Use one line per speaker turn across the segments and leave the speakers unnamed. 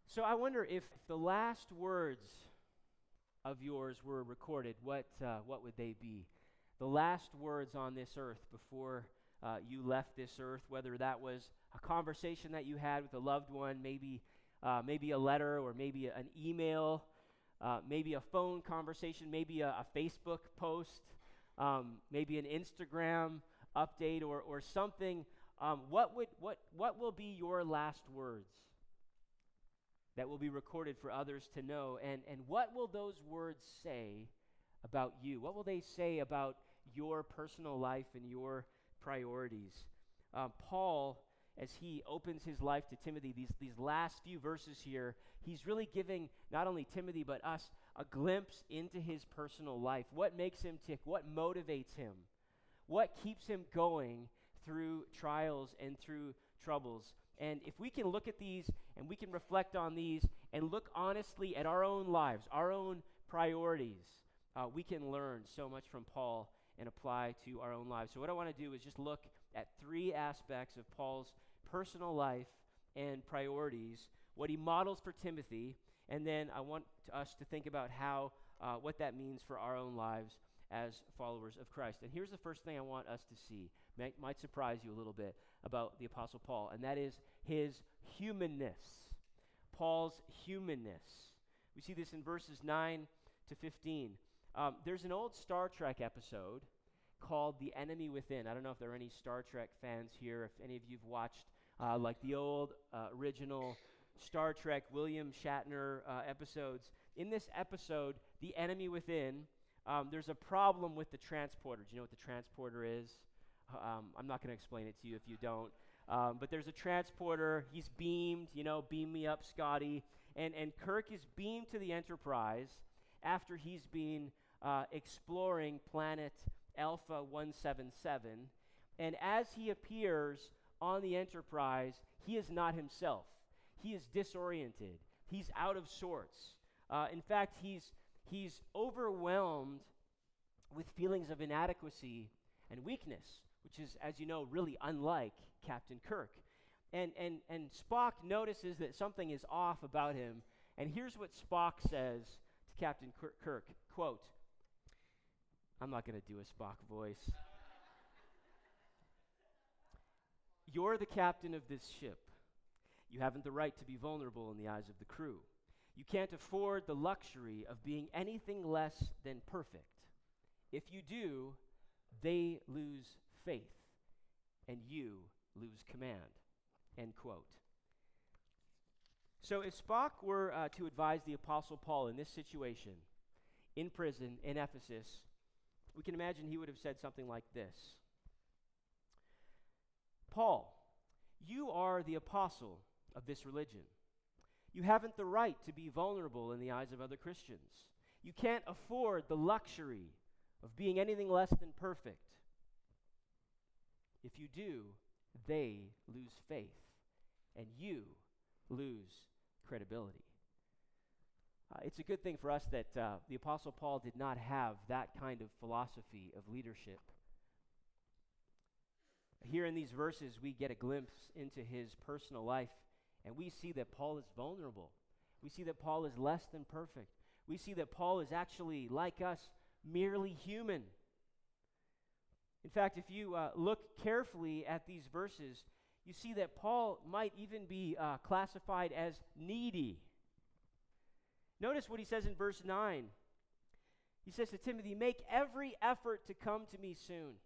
So I wonder if the last words of yours were recorded, what would they be? The last words on this earth before you left this earth, whether that was a conversation that you had with a loved one, maybe a letter, or maybe an email, maybe a phone conversation, maybe a Facebook post, maybe an Instagram update, or something. What will be your last words that will be recorded for others to know? And what will those words say about you? What will they say about your personal life and your priorities? Paul, as he opens his life to Timothy, these last few verses here, he's really giving not only Timothy but us a glimpse into his personal life. What makes him tick? What motivates him? What keeps him going through trials and through troubles? And if we can look at these and we can reflect on these and look honestly at our own lives, our own priorities, we can learn so much from Paul and apply to our own lives. So what I want to do is just look at three aspects of Paul's personal life and priorities, what he models for Timothy, and then I want us to think about what that means for our own lives as followers of Christ. And here's the first thing I want us to see. Might surprise you a little bit about the Apostle Paul, and that is his humanness. Paul's humanness. We see this in verses 9 to 15. There's an old Star Trek episode called The Enemy Within. I don't know if there are any Star Trek fans here, if any of you have watched like the old original Star Trek William Shatner episodes. In this episode, The Enemy Within, there's a problem with the transporter. Do you know what the transporter is? I'm not going to explain it to you if you don't. But there's a transporter. He's beamed, beam me up, Scotty. And Kirk is beamed to the Enterprise after he's been exploring planet Alpha 177. And as he appears on the Enterprise, he is not himself. He is disoriented. He's out of sorts. In fact, he's overwhelmed with feelings of inadequacy and weakness, which is, as you know, really unlike Captain Kirk. And Spock notices that something is off about him, and here's what Spock says to Captain Kirk, quote, I'm not going to do a Spock voice. You're the captain of this ship. You haven't the right to be vulnerable in the eyes of the crew. You can't afford the luxury of being anything less than perfect. If you do, they lose faith, and you lose command. End quote. So if Spock were to advise the Apostle Paul in this situation, in prison, in Ephesus, we can imagine he would have said something like this. Paul, you are the apostle of this religion. You haven't the right to be vulnerable in the eyes of other Christians. You can't afford the luxury of being anything less than perfect. If you do, they lose faith, and you lose credibility. It's a good thing for us that the Apostle Paul did not have that kind of philosophy of leadership. Here in these verses, we get a glimpse into his personal life, and we see that Paul is vulnerable. We see that Paul is less than perfect. We see that Paul is actually, like us, merely human. In fact, if you look carefully at these verses, you see that Paul might even be classified as needy. Notice what he says in verse 9. He says to Timothy, make every effort to come to me soon.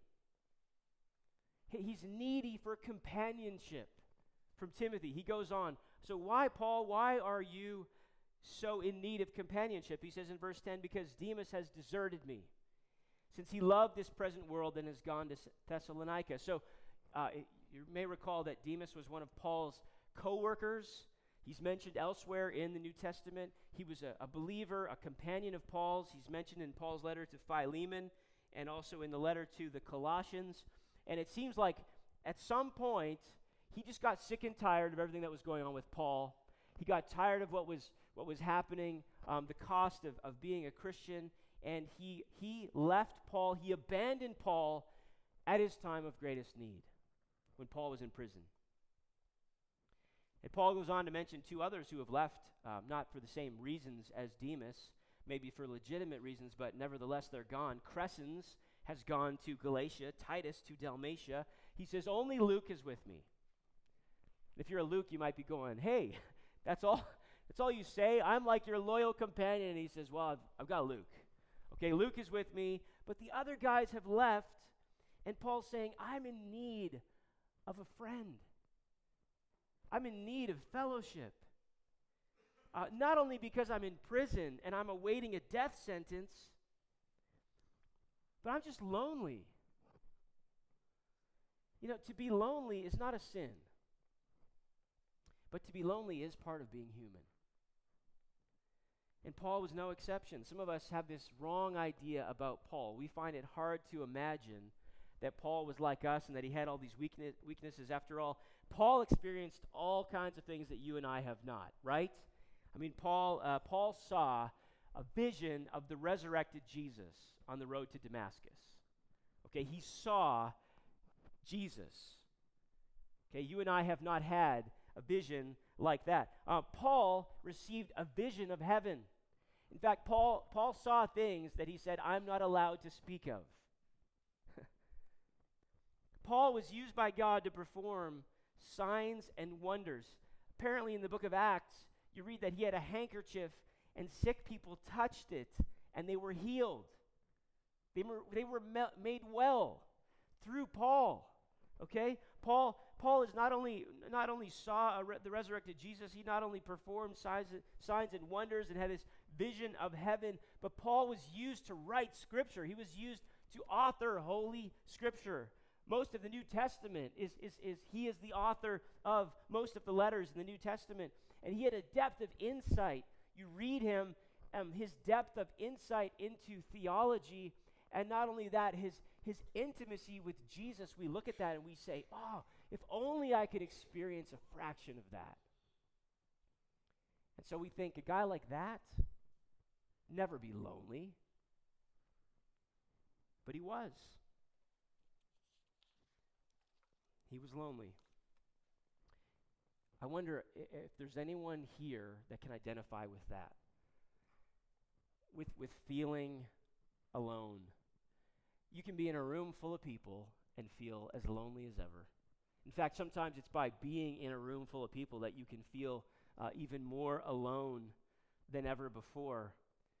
He's needy for companionship from Timothy. He goes on, so why, Paul, why are you so in need of companionship? He says in verse 10, because Demas has deserted me, since he loved this present world and has gone to Thessalonica. So you may recall that Demas was one of Paul's co-workers. He's mentioned elsewhere in the New Testament. He was a believer, a companion of Paul's. He's mentioned in Paul's letter to Philemon and also in the letter to the Colossians. And it seems like at some point, he just got sick and tired of everything that was going on with Paul. He got tired of what was happening, the cost of being a Christian, and he left Paul. He abandoned Paul at his time of greatest need, when Paul was in prison. And Paul goes on to mention two others who have left, not for the same reasons as Demas, maybe for legitimate reasons, but nevertheless they're gone. Crescens has gone to Galatia, Titus to Dalmatia. He says, only Luke is with me. If you're a Luke, you might be going, hey, that's all you say? I'm like your loyal companion. And he says, well, I've got Luke. Okay, Luke is with me, but the other guys have left, and Paul's saying, I'm in need of a friend. I'm in need of fellowship. Not only because I'm in prison and I'm awaiting a death sentence, but I'm just lonely. You know, to be lonely is not a sin, but to be lonely is part of being human. And Paul was no exception. Some of us have this wrong idea about Paul. We find it hard to imagine that Paul was like us and that he had all these weaknesses. After all, Paul experienced all kinds of things that you and I have not, right? I mean, Paul saw a vision of the resurrected Jesus on the road to Damascus. Okay, he saw Jesus. Okay, you and I have not had a vision like that. Paul received a vision of heaven. In fact, Paul saw things that he said, I'm not allowed to speak of. Paul was used by God to perform signs and wonders. Apparently in the book of Acts, you read that he had a handkerchief and sick people touched it and they were healed. They were made well through Paul. Okay? Paul is not only saw the resurrected Jesus, he not only performed signs and wonders and had this vision of heaven, but Paul was used to write Scripture. He was used to author Holy Scripture. Most of the New Testament he is the author of most of the letters in the New Testament. And he had a depth of insight. You read him, his depth of insight into theology, and not only that, his intimacy with Jesus. We look at that and we say, oh, if only I could experience a fraction of that. And so we think, a guy like that, never be lonely. But he was. He was lonely. I wonder if there's anyone here that can identify with that, with feeling alone. You can be in a room full of people and feel as lonely as ever. In fact, sometimes it's by being in a room full of people that you can feel even more alone than ever before.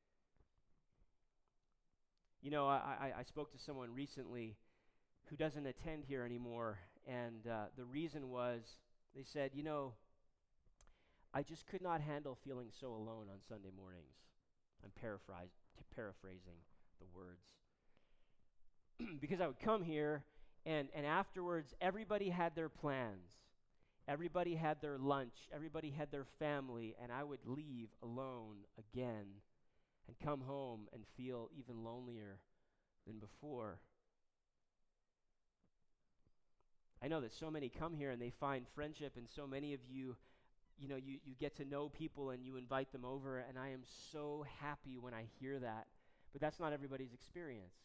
You know, I spoke to someone recently who doesn't attend here anymore, and the reason was, they said, you know, I just could not handle feeling so alone on Sunday mornings. I'm paraphrasing the words. Because I would come here, and afterwards, everybody had their plans. Everybody had their lunch. Everybody had their family, and I would leave alone again and come home and feel even lonelier than before. I know that so many come here and they find friendship, and so many of you, you know, you get to know people and you invite them over, and I am so happy when I hear that. But that's not everybody's experience.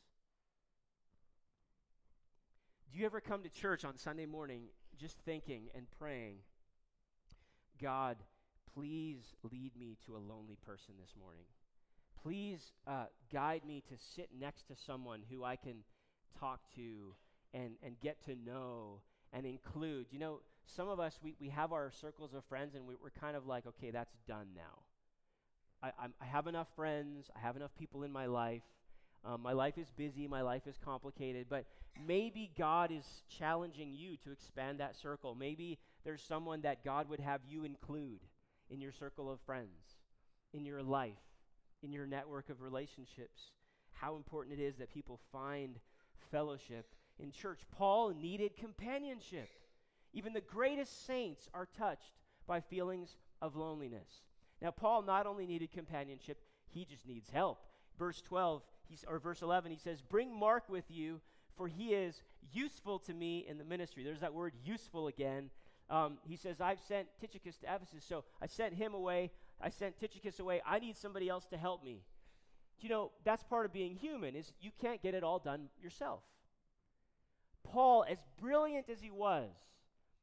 Do you ever come to church on Sunday morning just thinking and praying, God, please lead me to a lonely person this morning. Please guide me to sit next to someone who I can talk to and get to know and include. You know, some of us, we have our circles of friends, and we're kind of like, okay, that's done now. I have enough friends. I have enough people in my life. My life is busy. My life is complicated. But maybe God is challenging you to expand that circle. Maybe there's someone that God would have you include in your circle of friends, in your life, in your network of relationships. How important it is that people find fellowship in church. Paul needed companionship. Even the greatest saints are touched by feelings of loneliness. Now, Paul not only needed companionship, he just needs help. Verse 11, he says, bring Mark with you, for he is useful to me in the ministry. There's that word useful again. He says, I've sent Tychicus to Ephesus, so I sent him away. I sent Tychicus away. I need somebody else to help me. You know, that's part of being human, is you can't get it all done yourself. Paul, as brilliant as he was,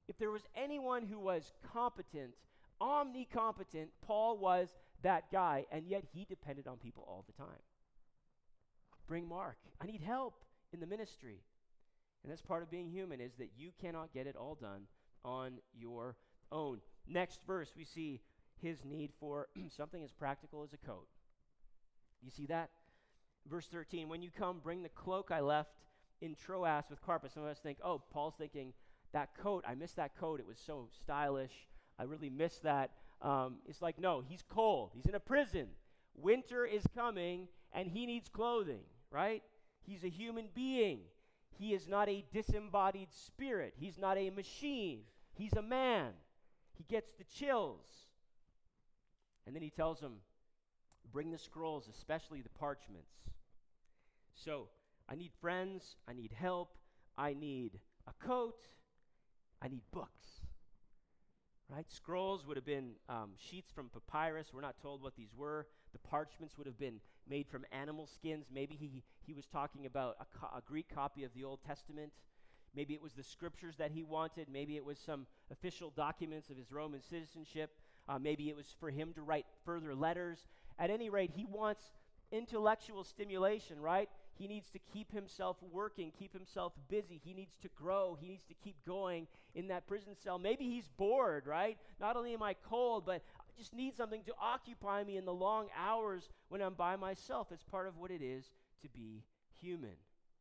If there was anyone who was competent, omnicompetent, Paul was that guy, and yet he depended on people all the time. Bring Mark. I need help in the ministry. And that's part of being human, is that you cannot get it all done on your own. Next verse, we see his need for something as practical as a coat. You see that? Verse 13, when you come, bring the cloak I left in Troas with Carpus. Some of us think, oh, Paul's thinking, that coat, I missed that coat. It was so stylish. I really missed that. It's like, no, he's cold. He's in a prison. Winter is coming, and he needs clothing, right? He's a human being. He is not a disembodied spirit. He's not a machine. He's a man. He gets the chills. And then he tells them, bring the scrolls, especially the parchments. So I need friends. I need help. I need a coat. I need books. Right? Scrolls would have been sheets from papyrus. We're not told what these were. The parchments would have been made from animal skins. Maybe he was talking about a Greek copy of the Old Testament. Maybe it was the scriptures that he wanted. Maybe it was some official documents of his Roman citizenship. Maybe it was for him to write further letters. At any rate, he wants intellectual stimulation, right? He needs to keep himself working, keep himself busy. He needs to grow. He needs to keep going in that prison cell. Maybe he's bored, right? Not only am I cold, but I just need something to occupy me in the long hours when I'm by myself. It's part of what it is to be human.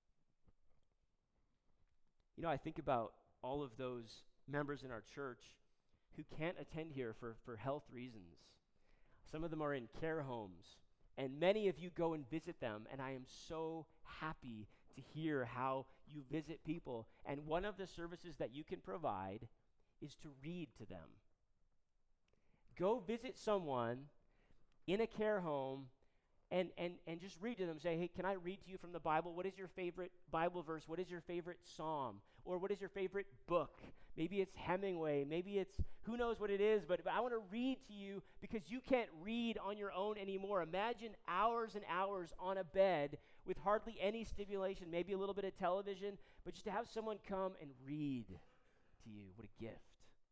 You know, I think about all of those members in our church who can't attend here for health reasons. Some of them are in care homes. And many of you go and visit them, and I am so happy to hear how you visit people. And one of the services that you can provide is to read to them. Go visit someone in a care home and just read to them. Say, hey, can I read to you from the Bible? What is your favorite Bible verse? What is your favorite psalm? Or what is your favorite book? Maybe it's Hemingway. Maybe it's, who knows what it is, but I want to read to you because you can't read on your own anymore. Imagine hours and hours on a bed with hardly any stimulation, maybe a little bit of television, but just to have someone come and read to you. What a gift.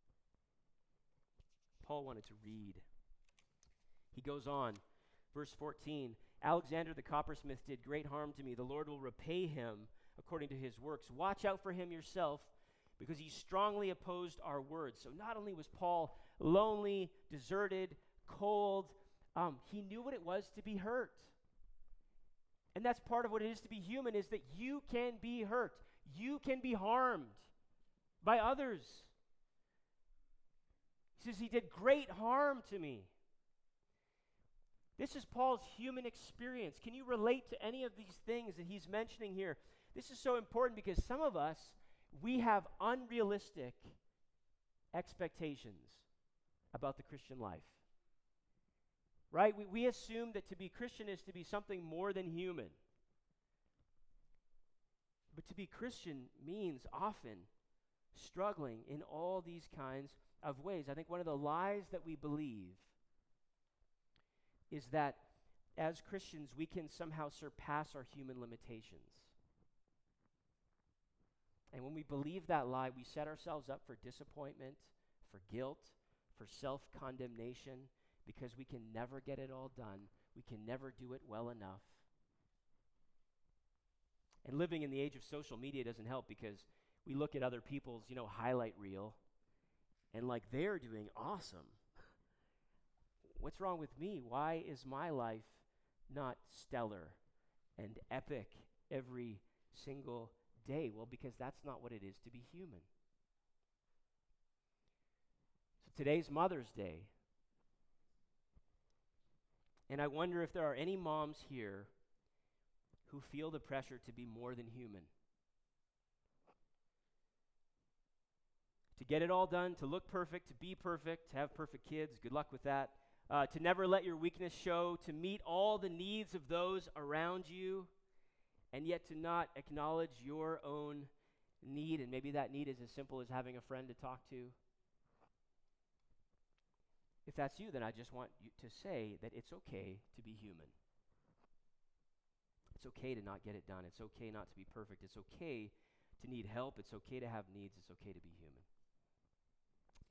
Paul wanted to read. He goes on, verse 14, Alexander the coppersmith did great harm to me. The Lord will repay him according to his works. Watch out for him yourself, because he strongly opposed our words. So not only was Paul lonely, deserted, cold, he knew what it was to be hurt. And that's part of what it is to be human, is that you can be hurt. You can be harmed by others. He says, he did great harm to me. This is Paul's human experience. Can you relate to any of these things that he's mentioning here? This is so important because some of us, we have unrealistic expectations about the Christian life. Right? We assume that to be Christian is to be something more than human. But to be Christian means often struggling in all these kinds of ways. I think one of the lies that we believe is that as Christians we can somehow surpass our human limitations. And when we believe that lie, we set ourselves up for disappointment, for guilt, for self-condemnation, because we can never get it all done. We can never do it well enough. And living in the age of social media doesn't help, because we look at other people's, highlight reel, and like they're doing awesome. What's wrong with me? Why is my life not stellar and epic every single day? Well, because that's not what it is to be human. So today's Mother's Day. And I wonder if there are any moms here who feel the pressure to be more than human. To get it all done, to look perfect, to be perfect, to have perfect kids. Good luck with that. To never let your weakness show, to meet all the needs of those around you, and yet to not acknowledge your own need. And maybe that need is as simple as having a friend to talk to. If that's you, then I just want you to say that it's okay to be human. It's okay to not get it done. It's okay not to be perfect. It's okay to need help. It's okay to have needs. It's okay to be human.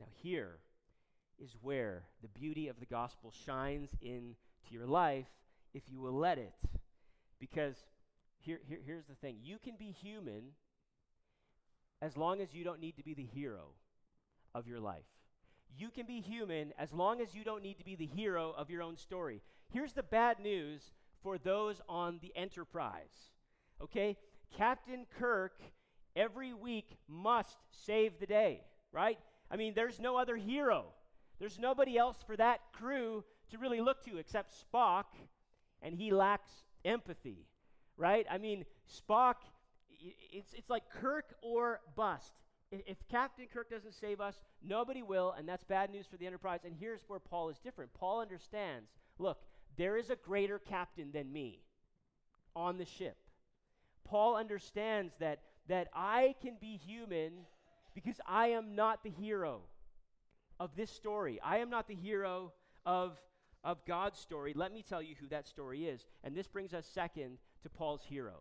Now here is where the beauty of the gospel shines into your life if you will let it. Because here's the thing. You can be human as long as you don't need to be the hero of your life. You can be human as long as you don't need to be the hero of your own story. Here's the bad news for those on the Enterprise, okay? Captain Kirk every week must save the day, right? I mean, there's no other hero. There's nobody else for that crew to really look to except Spock, and he lacks empathy, right? I mean, Spock, it's like Kirk or bust. If Captain Kirk doesn't save us, nobody will, and that's bad news for the Enterprise. And here's where Paul is different. Paul understands, look, there is a greater captain than me on the ship. Paul understands that I can be human because I am not the hero of this story. I am not the hero of God's story. Let me tell you who that story is. And this brings us second to Paul's hero.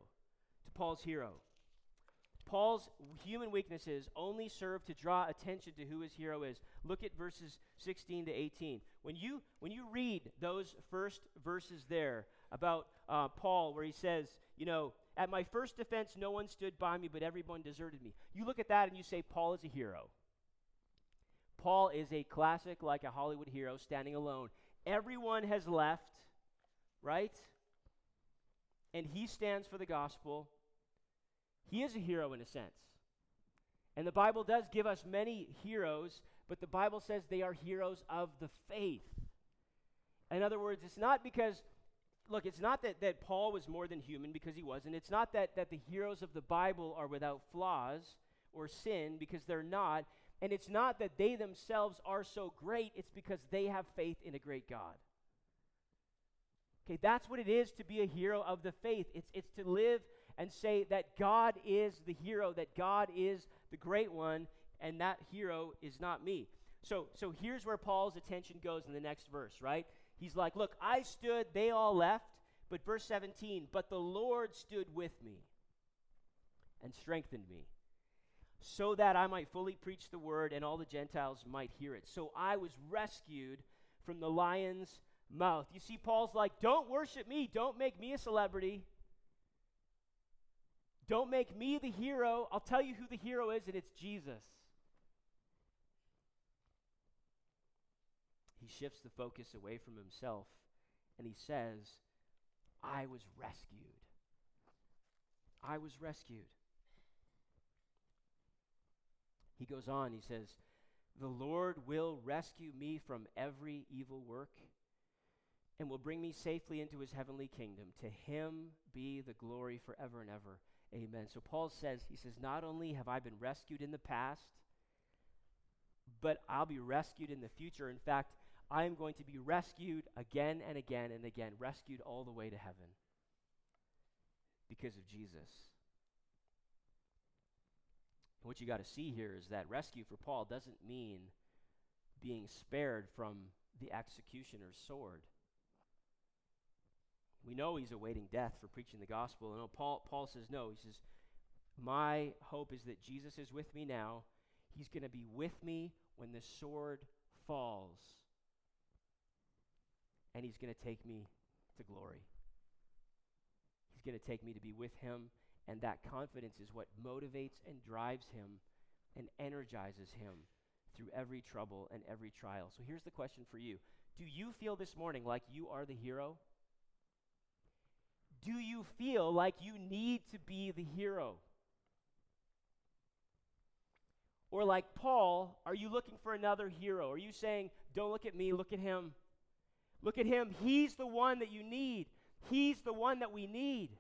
Paul's human weaknesses only serve to draw attention to who his hero is. Look at verses 16 to 18. When you read those first verses there about Paul, where he says, at my first defense, no one stood by me, but everyone deserted me. You look at that and you say, Paul is a hero. Paul is a classic, like a Hollywood hero, standing alone. Everyone has left, right? And he stands for the gospel. He is a hero in a sense. And the Bible does give us many heroes, but the Bible says they are heroes of the faith. In other words, it's not because, look, it's not that Paul was more than human, because he wasn't. It's not that the heroes of the Bible are without flaws or sin, because they're not. And it's not that they themselves are so great. It's because they have faith in a great God. Okay, that's what it is to be a hero of the faith. It's to live and say that God is the hero, that God is the great one, and that hero is not me. So here's where Paul's attention goes in the next verse, right? He's like, look, I stood, they all left, but verse 17, but the Lord stood with me and strengthened me, so that I might fully preach the word and all the Gentiles might hear it. So I was rescued from the lion's mouth. You see, Paul's like, don't worship me, don't make me a celebrity. Don't make me the hero. I'll tell you who the hero is, and it's Jesus. He shifts the focus away from himself, and he says, I was rescued. I was rescued. He goes on, he says, the Lord will rescue me from every evil work and will bring me safely into his heavenly kingdom. To him be the glory forever and ever. Amen. So Paul says, he says, not only have I been rescued in the past, but I'll be rescued in the future. In fact, I am going to be rescued again and again and again, rescued all the way to heaven because of Jesus. And what you got to see here is that rescue for Paul doesn't mean being spared from the executioner's sword. We know he's awaiting death for preaching the gospel. And Paul says no. He says, my hope is that Jesus is with me now. He's going to be with me when the sword falls. And he's going to take me to glory. He's going to take me to be with him. And that confidence is what motivates and drives him and energizes him through every trouble and every trial. So here's the question for you. Do you feel this morning like you are the hero? Do you feel like you need to be the hero? Or like Paul, are you looking for another hero? Are you saying, don't look at me, look at him. Look at him. He's the one that you need. He's the one that we need.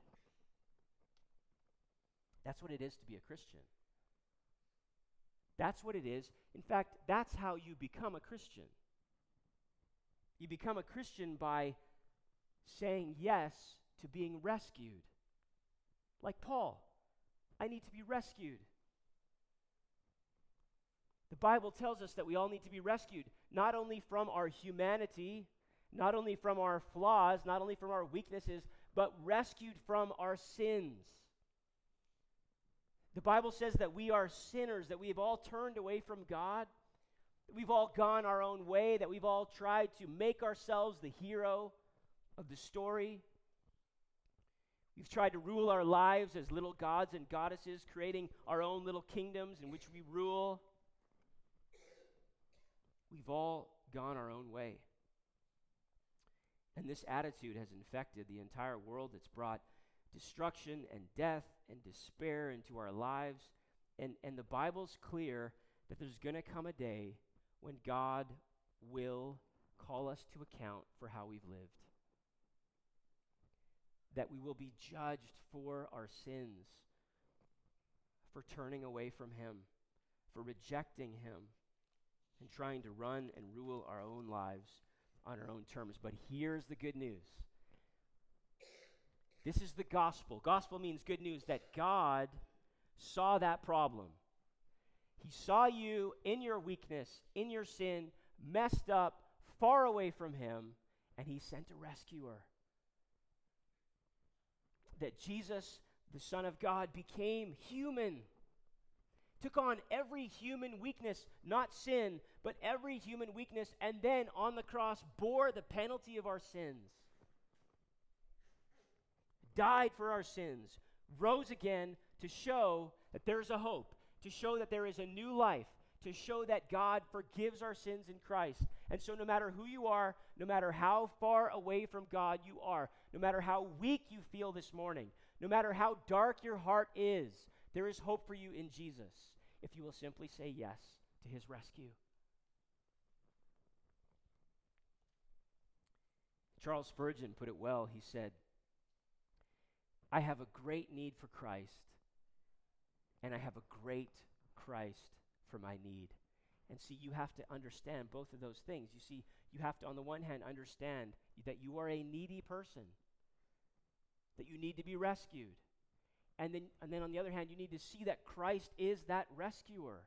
That's what it is to be a Christian. That's what it is. In fact, that's how you become a Christian. You become a Christian by saying yes to being rescued. Like Paul, I need to be rescued. The Bible tells us that we all need to be rescued, not only from our humanity, not only from our flaws, not only from our weaknesses, but rescued from our sins. The Bible says that we are sinners, that we have all turned away from God, that we've all gone our own way, that we've all tried to make ourselves the hero of the story. We've tried to rule our lives as little gods and goddesses, creating our own little kingdoms in which we rule. We've all gone our own way. And this attitude has infected the entire world. It's brought destruction and death and despair into our lives. And the Bible's clear that there's going to come a day when God will call us to account for how we've lived. That we will be judged for our sins, for turning away from Him, for rejecting Him, and trying to run and rule our own lives on our own terms. But here's the good news. This is the gospel. Gospel means good news, that God saw that problem. He saw you in your weakness, in your sin, messed up, far away from Him, and He sent a rescuer. That Jesus, the Son of God, became human, took on every human weakness, not sin, but every human weakness, and then on the cross bore the penalty of our sins. Died for our sins, rose again to show that there's a hope, to show that there is a new life, to show that God forgives our sins in Christ. And so no matter who you are, no matter how far away from God you are, no matter how weak you feel this morning, no matter how dark your heart is, there is hope for you in Jesus if you will simply say yes to His rescue. Charles Spurgeon put it well. He said, "I have a great need for Christ, and I have a great Christ for my need." And see, you have to understand both of those things. You see, you have to, on the one hand, understand that you are a needy person, that you need to be rescued. And then on the other hand, you need to see that Christ is that rescuer.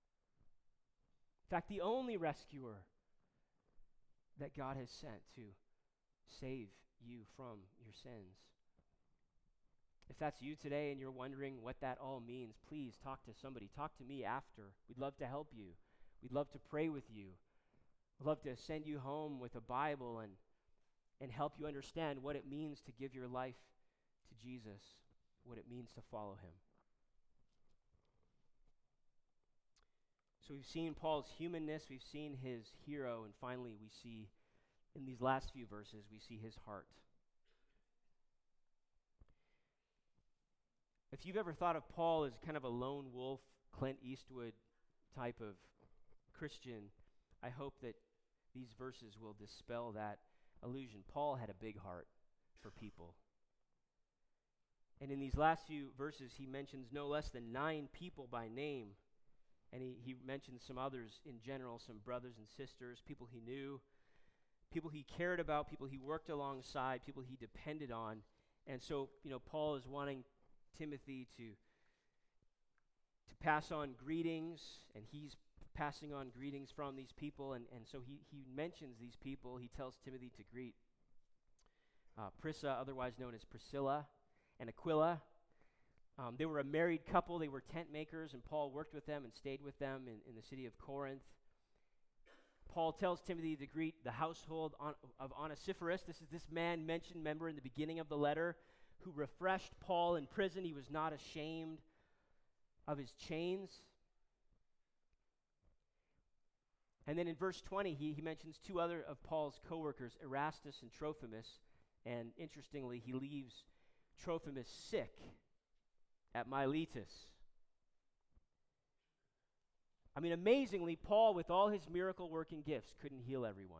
In fact, the only rescuer that God has sent to save you from your sins. If that's you today and you're wondering what that all means, please talk to somebody. Talk to me after. We'd love to help you. We'd love to pray with you. We'd love to send you home with a Bible and help you understand what it means to give your life to Jesus, what it means to follow Him. So we've seen Paul's humanness, we've seen his hero, and finally we see, in these last few verses, we see his heart. If you've ever thought of Paul as kind of a lone wolf, Clint Eastwood type of Christian, I hope that these verses will dispel that illusion. Paul had a big heart for people. And in these last few verses, he mentions no less than 9 people by name. And he mentions some others in general, some brothers and sisters, people he knew, people he cared about, people he worked alongside, people he depended on. And so, Paul is wanting Timothy to pass on greetings, and he's passing on greetings from these people. And so he mentions these people. He tells Timothy to greet Prisca, otherwise known as Priscilla, and Aquila. They were a married couple. They were tent makers, and Paul worked with them and stayed with them in the city of Corinth. Paul tells Timothy to greet the household of Onesiphorus. This is this man mentioned, remember, in the beginning of the letter, who refreshed Paul in prison. He was not ashamed of his chains. And then in verse 20, he mentions 2 other of Paul's co-workers, Erastus and Trophimus. And interestingly, he leaves Trophimus sick at Miletus. I mean, amazingly, Paul, with all his miracle-working gifts, couldn't heal everyone.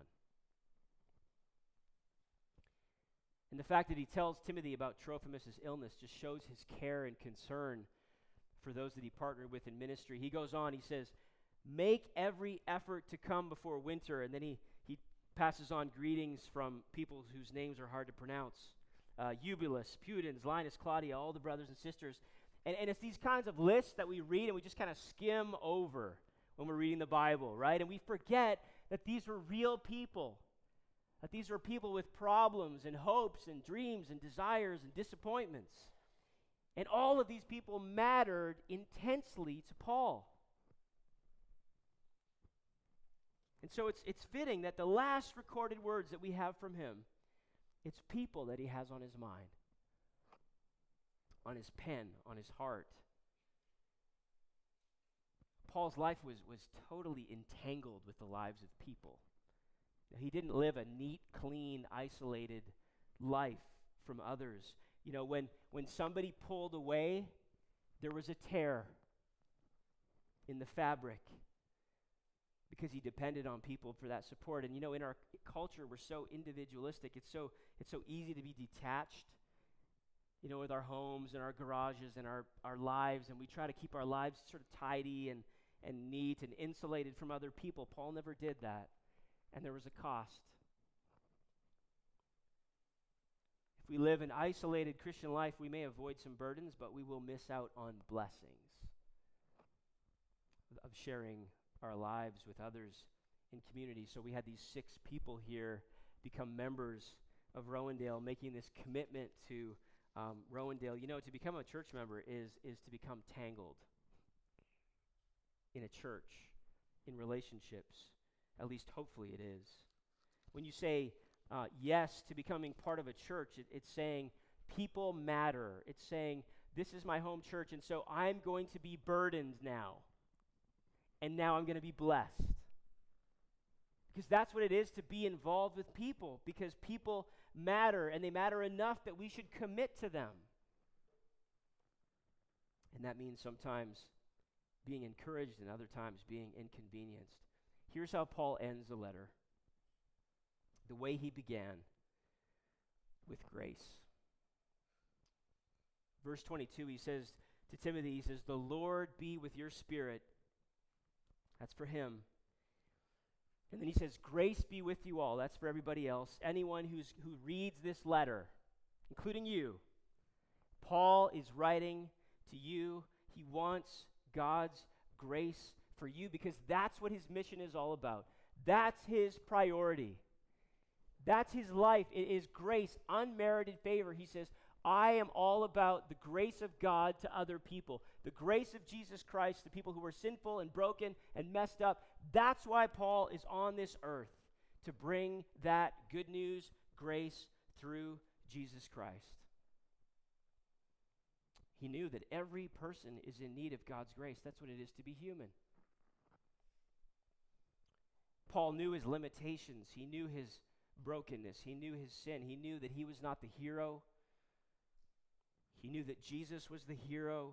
And the fact that he tells Timothy about Trophimus' illness just shows his care and concern for those that he partnered with in ministry. He goes on, he says, make every effort to come before winter. And then he passes on greetings from people whose names are hard to pronounce. Eubulus, Pudens, Linus, Claudia, all the brothers and sisters. And it's these kinds of lists that we read and we just kind of skim over when we're reading the Bible, right? And we forget that these were real people, that these were people with problems and hopes and dreams and desires and disappointments. And all of these people mattered intensely to Paul. And so it's fitting that the last recorded words that we have from him, it's people that he has on his mind, on his pen, on his heart. Paul's life was totally entangled with the lives of people. He didn't live a neat, clean, isolated life from others. You know, when somebody pulled away, there was a tear in the fabric because he depended on people for that support. And you know, in our culture, we're so individualistic. It's so easy to be detached, you know, with our homes and our garages and our lives, and we try to keep our lives sort of tidy and neat and insulated from other people. Paul never did that, and there was a cost. If we live an isolated Christian life, we may avoid some burdens, but we will miss out on blessings of sharing our lives with others in community. So we had these 6 people here become members of Rowendale, making this commitment to Rowendale. You know, to become a church member is to become tangled in a church, in relationships. At least hopefully it is. When you say yes to becoming part of a church, it's saying people matter. It's saying this is my home church, and so I'm going to be burdened now. And now I'm going to be blessed. Because that's what it is to be involved with people, because people matter, and they matter enough that we should commit to them. And that means sometimes being encouraged and other times being inconvenienced. Here's how Paul ends the letter. The way he began, with grace. Verse 22, he says to Timothy, he says, "The Lord be with your spirit." That's for him. And then he says, "Grace be with you all." That's for everybody else. Anyone who reads this letter, including you. Paul is writing to you. He wants God's grace for you because that's what his mission is all about. That's his priority. That's his life. It is grace, unmerited favor. He says, I am all about the grace of God to other people. The grace of Jesus Christ to people who are sinful and broken and messed up. That's why Paul is on this earth, to bring that good news, grace, through Jesus Christ. He knew that every person is in need of God's grace. That's what it is to be human. Paul knew his limitations. He knew his brokenness. He knew his sin. He knew that he was not the hero. He knew that Jesus was the hero.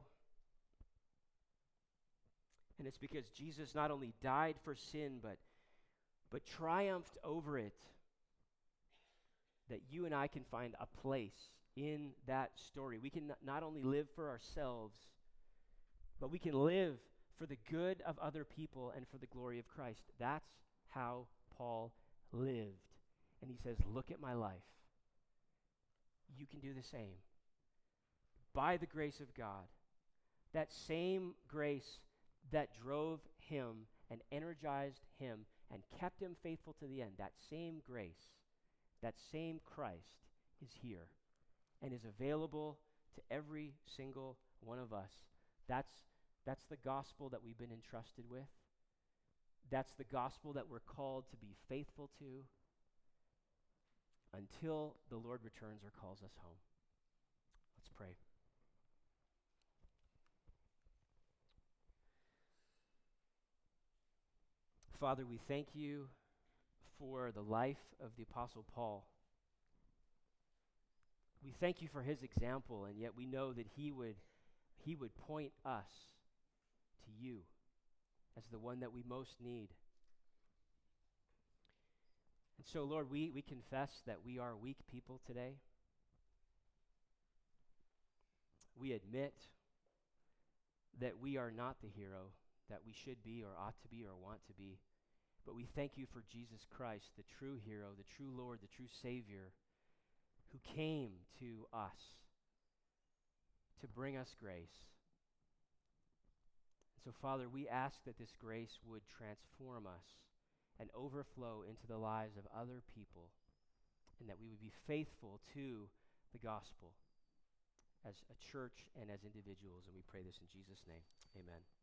And it's because Jesus not only died for sin, but triumphed over it, that you and I can find a place in that story. We can not only live for ourselves, but we can live for the good of other people and for the glory of Christ. That's how Paul lived. And he says, look at my life. You can do the same. By the grace of God, that same grace that drove him and energized him and kept him faithful to the end, that same grace, that same Christ is here and is available to every single one of us. That's the gospel that we've been entrusted with. That's the gospel that we're called to be faithful to until the Lord returns or calls us home. Let's pray. Father, we thank you for the life of the Apostle Paul. We thank you for his example, and yet we know that he would point us to you as the one that we most need. And so, Lord, we confess that we are weak people today. We admit that we are not the hero that we should be or ought to be or want to be. But we thank you for Jesus Christ, the true hero, the true Lord, the true Savior, who came to us to bring us grace. So, Father, we ask that this grace would transform us and overflow into the lives of other people, and that we would be faithful to the gospel as a church and as individuals. And we pray this in Jesus' name. Amen.